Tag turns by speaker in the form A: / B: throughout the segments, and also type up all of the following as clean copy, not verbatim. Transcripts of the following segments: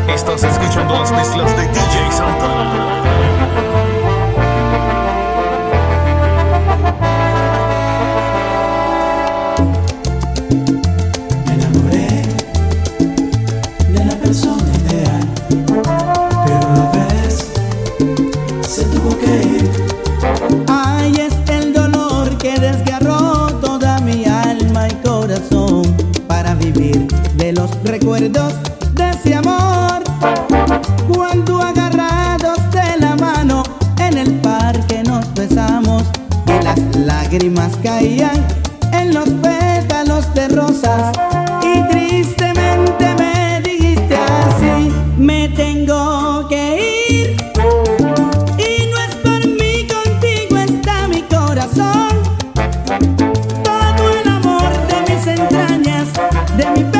A: Estás escuchando las mezclas de DJ Santana.
B: Recuerdos de ese amor, cuando agarrados de la mano en el parque nos besamos y las lágrimas caían en los pétalos de rosas y tristemente me dijiste así: me tengo que ir y no es por mí, contigo está mi corazón, todo el amor de mis entrañas, de mi pecho.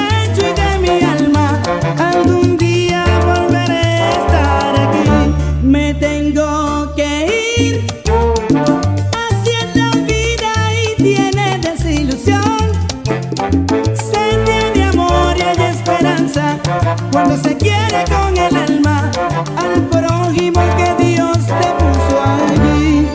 B: Algún día volveré a estar aquí. Me tengo que ir hacia la vida y tiene desilusión. Se tiene amor y hay esperanza cuando se quiere con el alma al prójimo que Dios te puso allí.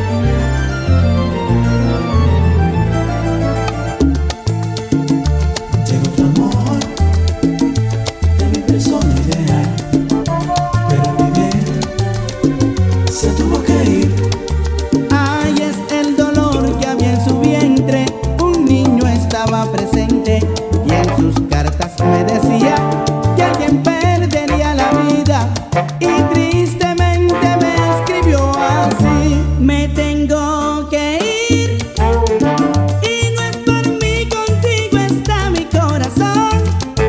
B: Llegó tu amor, persona ideal, pero vivir se tuvo que ir. Ay, es el dolor que había en su vientre. Un niño estaba presente y en sus cartas me decía que alguien perdería la vida y tristemente me escribió así: me tengo que ir y no es por mí, contigo está mi corazón,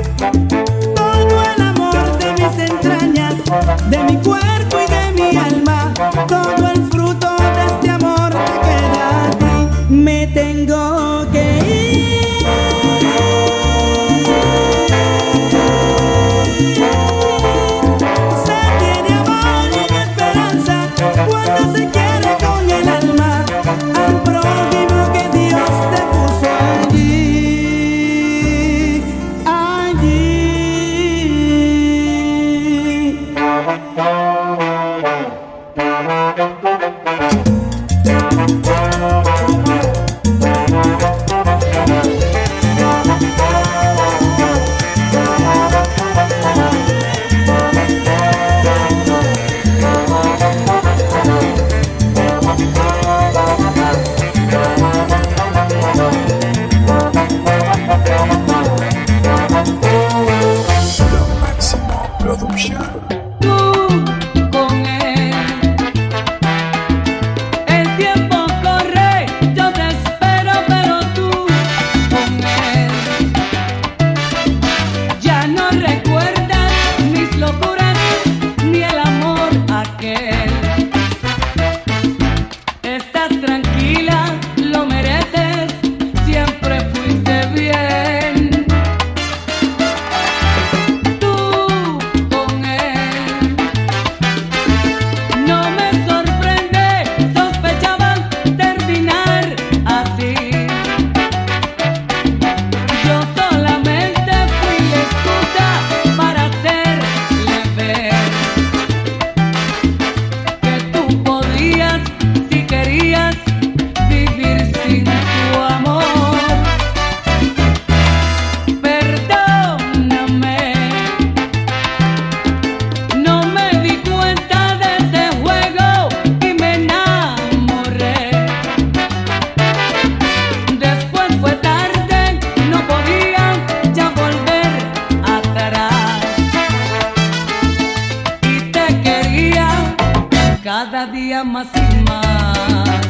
B: de mi cuerpo y de mi alma, todo el fruto de este amor te queda a ti. Me tengo que ir. Se tiene amor y esperanza cuando se quiere con el alma al prójimo que Dios te puso allí.
C: Cada día más y más.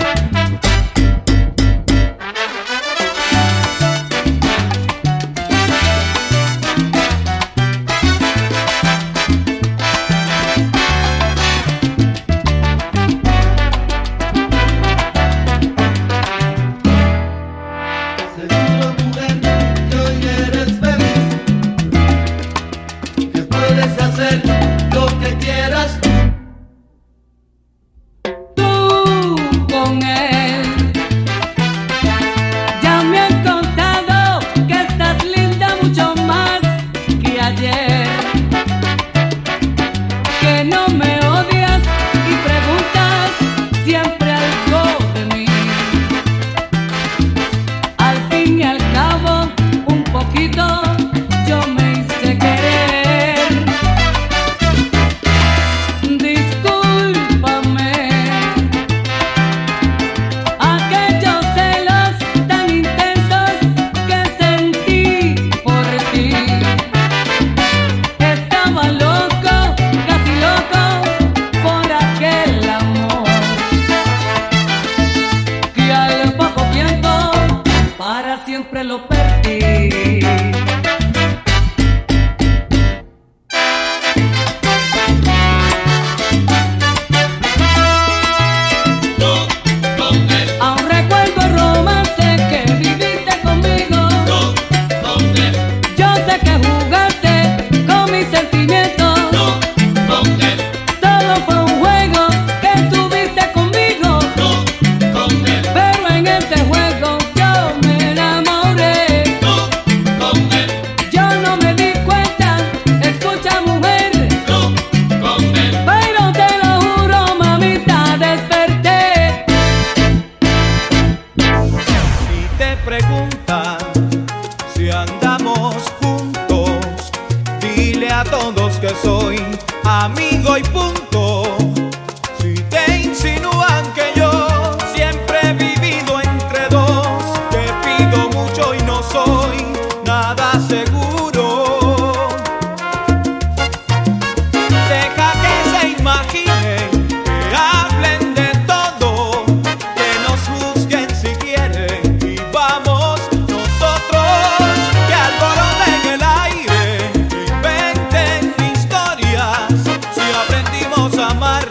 D: Seguro, mujer, que hoy eres feliz, que puedes hacer lo que quieras.
C: Con él ya me han contado que estás linda mucho más que ayer.
E: a todos que soy amigo y punto. Si te insinúan que yo siempre he vivido entre dos, te pido mucho y no soy nada seguro. Deja que se imaginen, que hablen de todo, que nos juzguen si quieren y vamos nosotros, que alboroten el aire, que inventen historias, si aprendimos a amar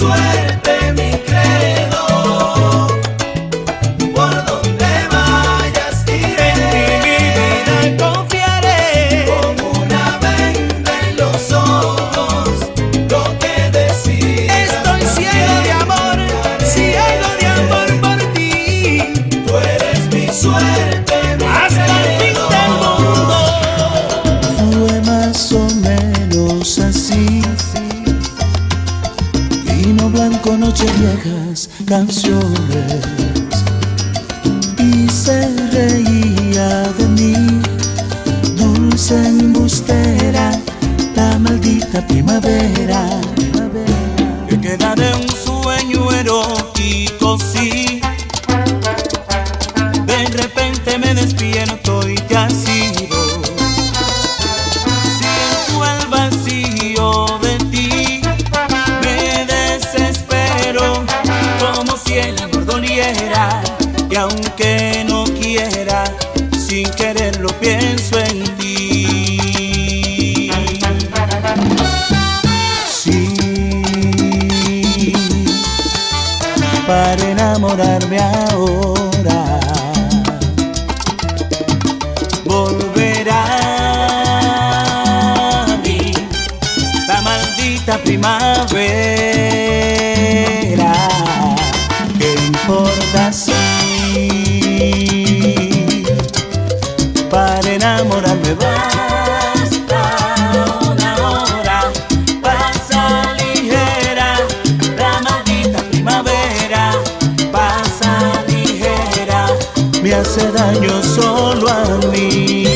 D: suerte, mi credo. Por donde vayas iré.
E: En mi vida confiaré.
D: Con una venda en los ojos, lo que decidas.
E: Estoy ciego de amor, ciego de amor por ti.
D: Tú eres mi suerte, mi
E: Hasta el fin del mundo.
B: Fue más o menos así. Vino blanco, noches viejas, canciones. Y se reía de mí, dulce embustera, la maldita primavera.
E: Que queda de un sueño erótico, sí. De repente me despierto y te has ido. Siento el vacío de ti, me desespero, como si el amor doliera. Y aunque no quiera, sin quererlo pienso en ti.
B: Sí, para enamorarme ahora,
E: Volverá a mí la maldita primavera.
B: ¿qué importa si para enamorarme
E: Basta una hora, pasa ligera, la maldita primavera, pasa ligera.
B: me hace daño solo a mí?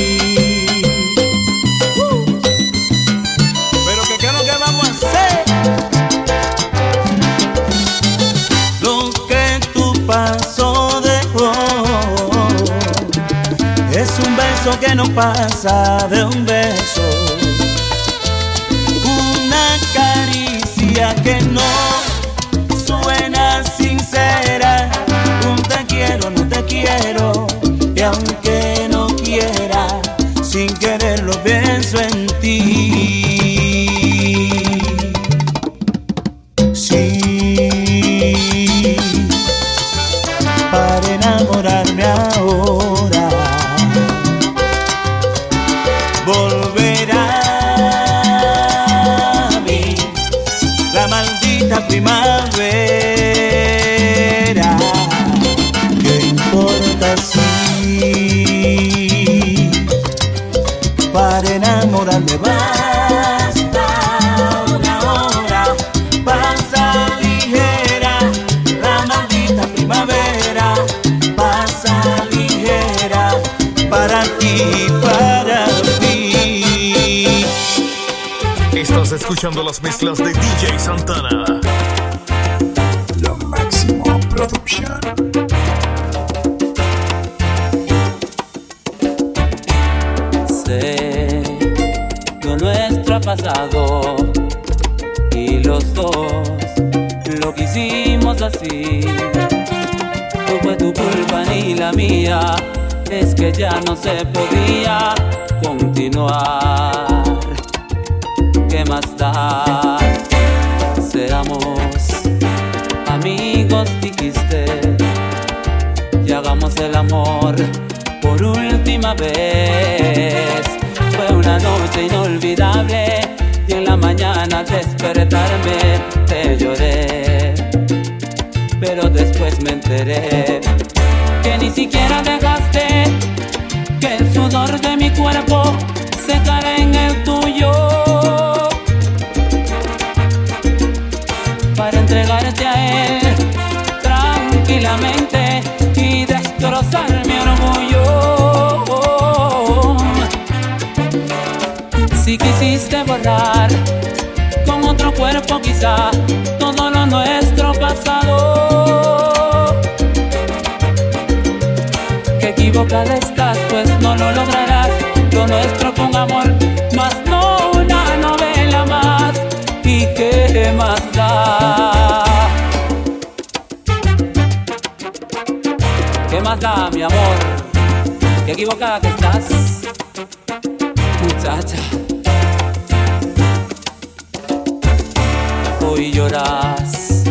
E: Pero ¿qué es lo que vamos a hacer? Lo que tu paso dejó
B: Es un beso que no pasa de un beso,
E: una caricia que no suena sincera, un te quiero, no te quiero, y aunque no quiera, sin quererlo pienso en ti.
B: sí, para enamorarme ahora,
E: Volverá a mí la maldita primavera.
B: ¿qué importa si para enamorarme
E: Basta una hora, pasa ligera, la maldita primavera, pasa ligera,
B: para ti, para mí?
A: Estás escuchando las mezclas de DJ Santana.
F: Lo Máximo Production.
G: Sé lo nuestro ha pasado y los dos lo que hicimos así. No fue tu culpa ni la mía, es que ya no se podía continuar. ¿Qué más da? Seamos amigos, dijiste, y hagamos el amor por última vez. Fue una noche inolvidable y en la mañana al despertarme te lloré, pero después me enteré que ni siquiera dejaste que el sudor de mi cuerpo secara en el tuyo para entregarte a él tranquilamente y destrozar mi orgullo. Si quisiste borrar con otro cuerpo quizá todo lo nuestro pasado, que equivocada estás, pues no lo lograrás. Lo nuestro con amor, más no una novela más. ¿Y qué más da? ¿Qué más da, mi amor? Qué equivocada que estás, muchacha. Hoy lloras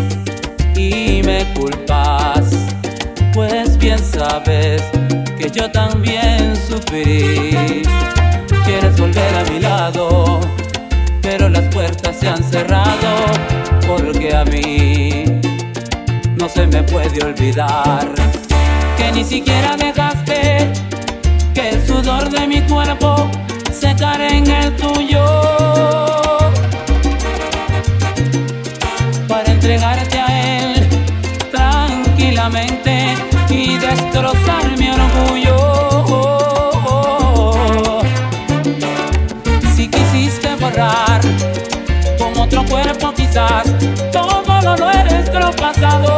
G: culpas, pues bien sabes que yo también sufrí. Quieres volver a mi lado, pero las puertas se han cerrado, porque a mí no se me puede olvidar que ni siquiera dejaste que el sudor de mi cuerpo secara en el tuyo, para entregarte a él tranquilamente y destrozar mi orgullo. Si quisiste borrar con otro cuerpo quizás todo lo nuestro pasado,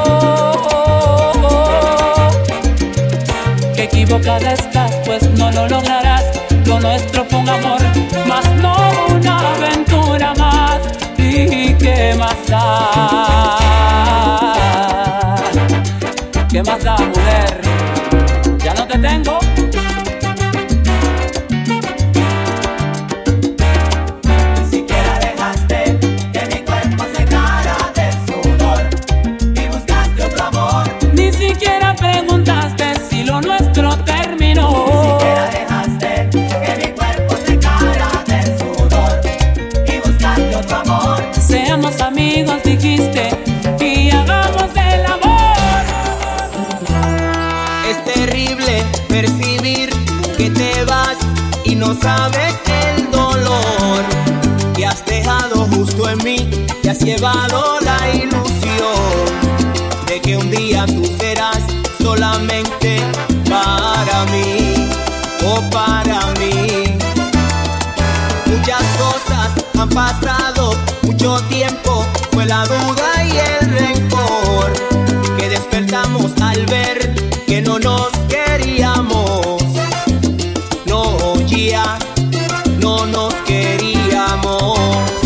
G: que equivocada estás, pues no lo lograrás. Lo nuestro fue un amor, más no una aventura más. ¿Y qué más da? ¿Qué más da, mujer? Ya no te tengo.
D: Ni siquiera dejaste que mi cuerpo secara de sudor y buscaste otro amor.
G: Ni siquiera preguntaste si lo nuestro terminó.
D: Ni siquiera dejaste que mi cuerpo secara de sudor y buscaste otro amor.
G: Seamos amigos, dijiste, y hagamos el amor.
B: Es terrible percibir que te vas y no sabes el dolor que has dejado justo en mí. Te has llevado la ilusión de que un día tú serás solamente para mí, o para mí. Muchas cosas han pasado, mucho tiempo, fue la duda y el rencor que despertamos al ver que no nos queríamos. No, ya no nos queríamos.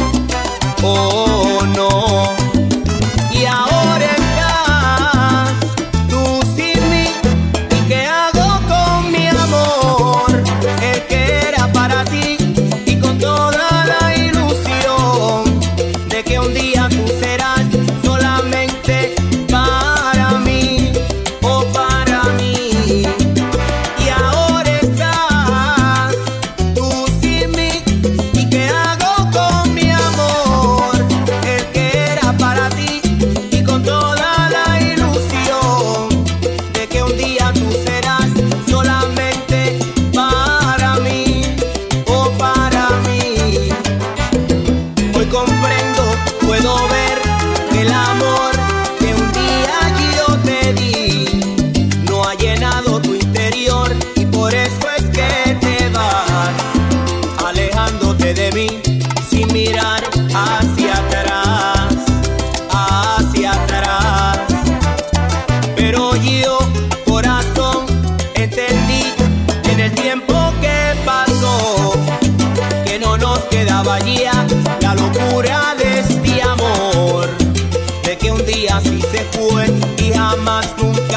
B: Oh, no. Y ahora estás tú sin mí. ¿Y qué hago con mi amor? El que era para ti, y con toda la ilusión de que un día tú serás solamente para mí, o para mí. Y ahora estás tú sin mí. ¿Y qué hago con mi amor? El que era para ti, y con toda la ilusión de que un día tú serás solamente para mí, o para mí. Hoy comprendo, puedo ver que el amor que un día yo te di no ha llenado tu interior, y por eso es que te vas alejándote de mí sin mirar hacia atrás, hacia atrás. Pero yo, corazón, entendí en el tiempo que pasó que no nos quedaba ya la locura de este amor, de que un día sí se fue y jamás nunca